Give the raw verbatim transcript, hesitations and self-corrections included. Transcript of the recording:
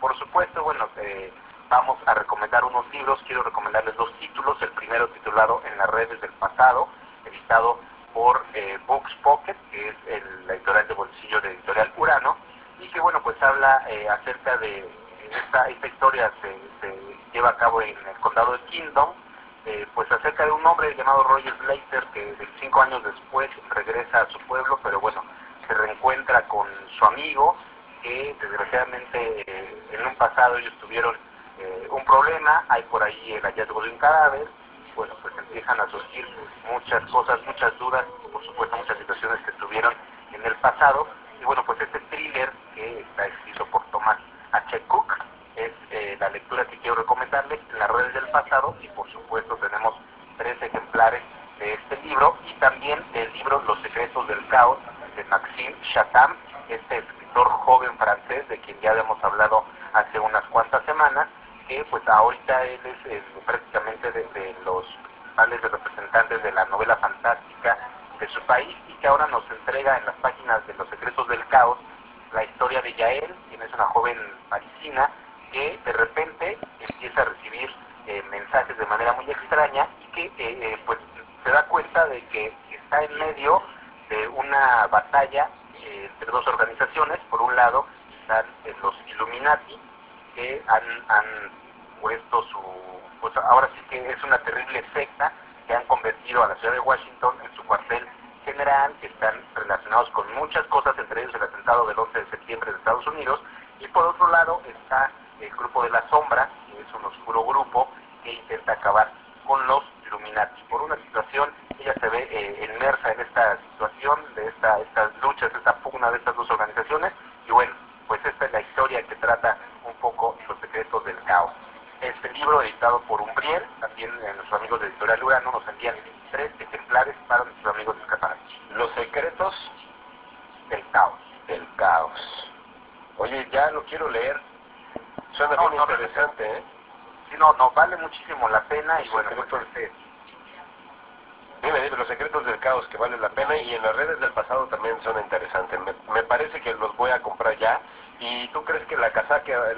por supuesto, bueno, eh, vamos a recomendar unos libros. Quiero recomendarles dos títulos. El primero titulado En las redes del pasado, editado por eh, Books Pocket, que es el, la editorial de bolsillo de Editorial Urano, y que bueno, pues habla eh, acerca de esta, esta historia se, se lleva a cabo en el condado de Kingdom, eh, pues acerca de un hombre llamado Roger Slater que veinticinco años después regresa a su pueblo, pero bueno, se reencuentra con su amigo, que desgraciadamente eh, en un pasado ellos tuvieron eh, un problema. Hay por ahí el hallazgo de un cadáver. Bueno, pues empiezan a surgir muchas cosas, muchas dudas, por supuesto muchas situaciones que tuvieron en el pasado. Y bueno, pues este thriller, que está escrito por Thomas H. Cook, es eh, la lectura que quiero recomendarles, En las redes del pasado. Y por supuesto tenemos tres ejemplares de este libro, y también del libro Los secretos del caos, de Maxime Chatham, este escritor joven francés de quien ya habíamos hablado hace unas cuantas semanas, que pues ahorita él es eh, prácticamente de, de los principales representantes de la novela fantástica de su país, y que ahora nos entrega en las páginas de Los secretos del caos la historia de Yael, quien es una joven parisina que de repente empieza a recibir eh, mensajes de manera muy extraña, y que eh, eh, pues se da cuenta de que está en medio de una batalla eh, entre dos organizaciones. Por un lado están eh, los Illuminati, que han, han puesto su, pues ahora sí que es una terrible secta, que han convertido a la ciudad de Washington en su cuartel general, que están relacionados con muchas cosas, entre ellos el atentado del once de septiembre de Estados Unidos. Y por otro lado está el grupo de la sombra, que es un oscuro grupo que intenta acabar con los Illuminati. Por una situación, ella se ve eh, inmersa en esta situación, de esta, estas luchas, esta pugna de estas dos organizaciones, y bueno, pues esta es la historia que trata un poco Los secretos del caos. Este libro, editado por Umbriel, también eh, nuestros amigos de Editorial Urano nos envían tres ejemplares para nuestros amigos de Escaparate. Los secretos del caos. del caos. Oye, ya lo quiero leer. Suena No, bien no, interesante, ¿eh? Sí, no, no, vale muchísimo la pena. Y Los bueno, secretos, pues este... dime, dime, Los secretos del caos, que vale la pena, y En las redes del pasado también son interesantes. Me, me parece que los voy a comprar ya. ¿Y tú crees que la casaca,